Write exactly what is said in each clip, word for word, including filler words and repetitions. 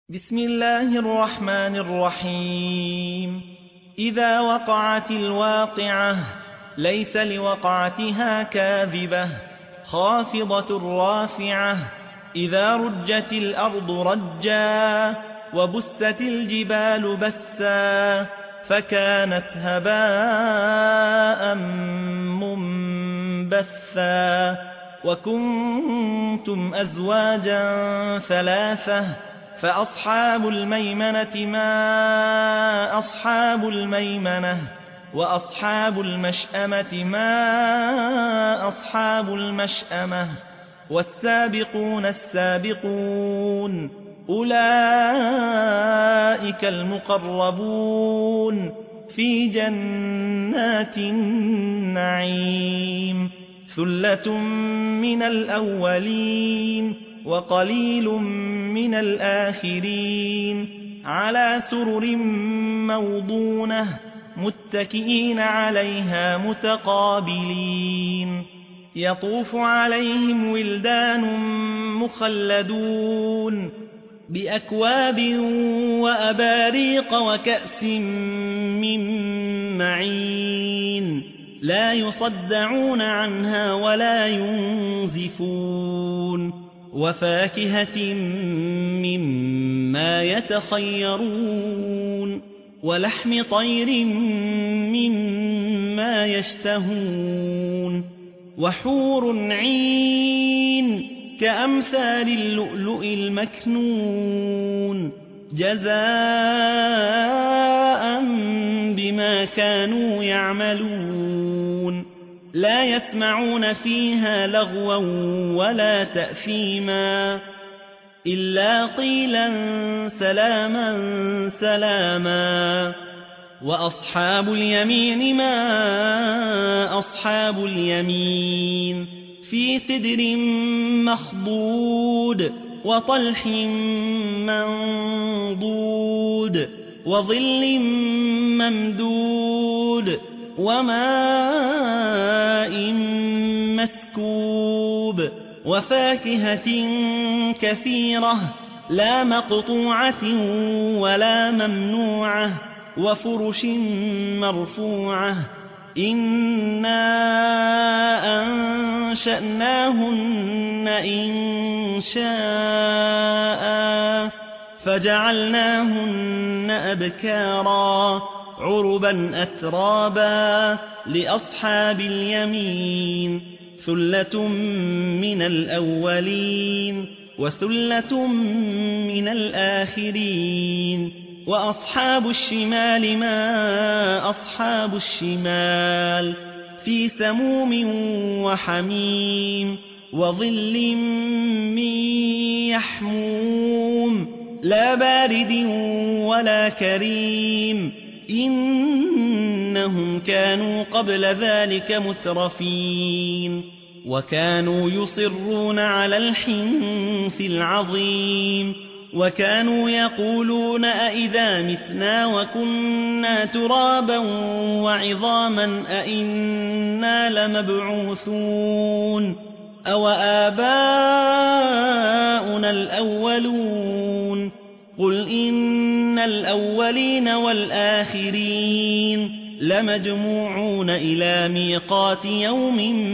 بسم الله الرحمن الرحيم. إذا وقعت الواقعة ليس لوقعتها كاذبة خافضة رافعة. إذا رجت الأرض رجا وبست الجبال بسا فكانت هباء منبثا. وكنتم أزواجا ثلاثة فأصحاب الميمنة ما أصحاب الميمنة وأصحاب المشأمة ما أصحاب المشأمة. والسابقون السابقون أولئك المقربون في جنات النعيم. ثلة من الأولين وقليل من الآخرين. على سرر موضونة متكئين عليها متقابلين. يطوف عليهم ولدان مخلدون بأكواب وأباريق وكأس من معين. لا يصدعون عنها ولا ينزفون. وفاكهة مما يتخيرون ولحم طير مما يشتهون. وحور عين كأمثال اللؤلؤ المكنون جزاء بما كانوا يعملون. لا يسمعون فيها لغوا ولا تأثيما إلا قيلا سلاما سلاما. وأصحاب اليمين ما أصحاب اليمين. في سدر مخضود وطلح منضود وظل ممدود وماء مسكوب. وفاكهة كثيرة لا مقطوعة ولا ممنوعة. وفرش مرفوعة. إنا أنشأناهن إن شاء فجعلناهن أبكارا عربا أترابا لأصحاب اليمين. ثلة من الأولين وثلة من الآخرين. وأصحاب الشمال ما أصحاب الشمال. في سموم وحميم وظل من يحموم لا بارد ولا كريم. إنهم كانوا قبل ذلك مترفين وكانوا يصرون على الحنث العظيم. وكانوا يقولون أئذا متنا وكنا ترابا وعظاما أئنا لمبعوثون أو آباؤنا الأولون. قل إن الأولين والآخرين لمجموعون إلى ميقات يوم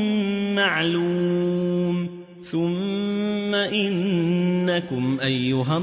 معلوم. ثم إنكم أيها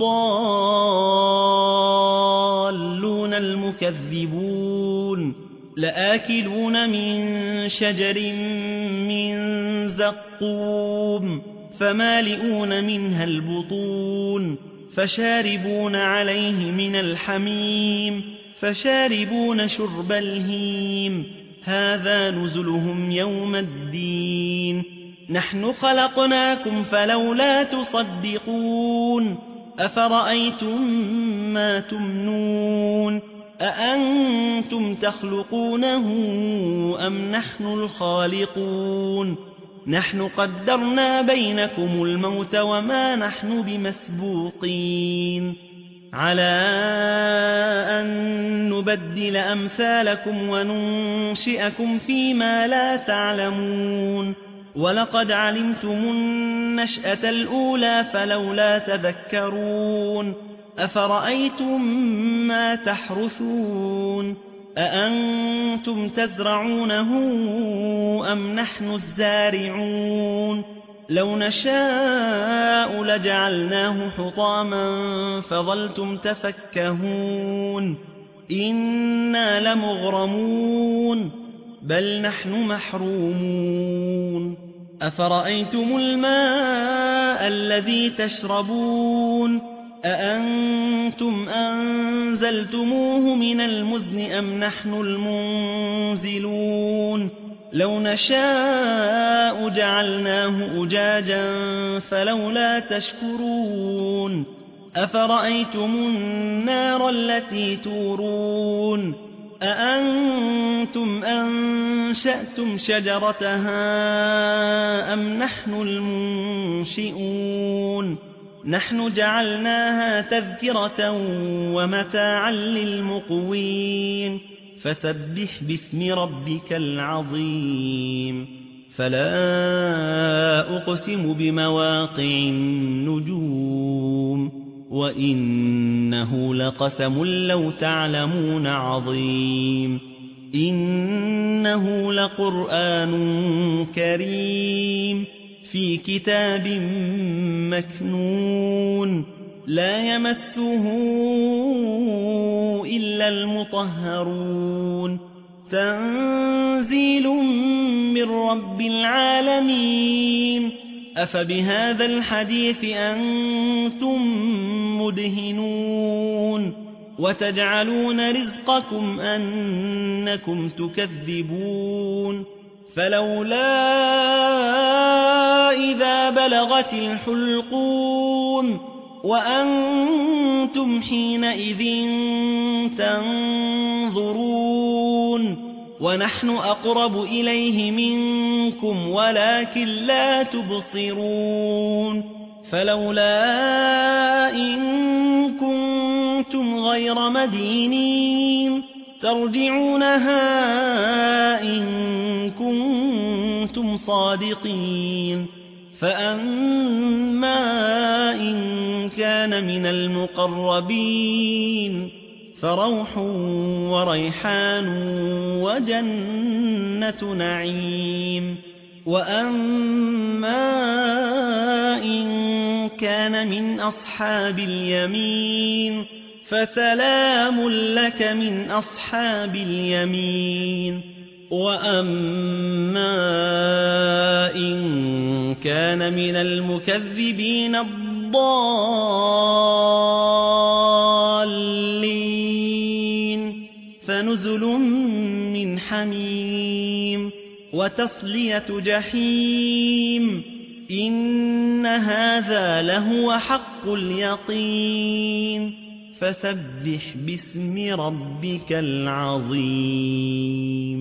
الضالون المكذبون لآكلون من شجر من زقوم فمالئون منها البطون فشاربون عليه من الحميم فشاربون شرب الهيم. هذا نزلهم يوم الدين. نحن خلقناكم فلولا تصدقون. أفرأيتم ما تمنون أأنتم تخلقونه أم نحن الخالقون. نحن قدرنا بينكم الموت وما نحن بمسبوقين على أن نبدل أمثالكم وننشئكم فيما لا تعلمون. ولقد علمتم النشأة الأولى فلولا تذكرون أفرأيتم ما تحرثون أأنتم تزرعونه أم نحن الزارعون لو نشاء لجعلناه حطاما فظلتم تفكهون إنا لمغرمون بل نحن محرومون أفرأيتم الماء الذي تشربون أأنتم أنزلتموه من المزن أم نحن المنزلون لو نشاء جعلناه أجاجا فلولا تشكرون أفرأيتم النار التي تورون أأنتم أنشأتم شجرتها أم نحن المنشئون نحن جعلناها تذكرة ومتاعا للمقوين فسبح باسم ربك العظيم فلا أقسم بمواقع النجوم وإنه لقسم لو تعلمون عظيم إنه لقرآن كريم في كتاب مكنون لا يمسه إلا المطهرون تنزيل من رب العالمين أفبهذا الحديث أنتم مدهنون وتجعلون رزقكم أنكم تكذبون فلولا إذا بلغت الحلقون وأنتم حينئذ تنظرون ونحن أقرب إليه منكم ولكن لا تبصرون فلولا إن كنتم غير مدينين ترجعونها إن كنتم صادقين فأما إن كان من المقربين فروح وريحان وجنة نعيم وأما إن كان من أصحاب اليمين فسلام لك من أصحاب اليمين وأما إن كان من المكذبين الضالين فنزل من حميم وتصلية جحيم إن هذا لهو حق اليقين فسبح باسم ربك العظيم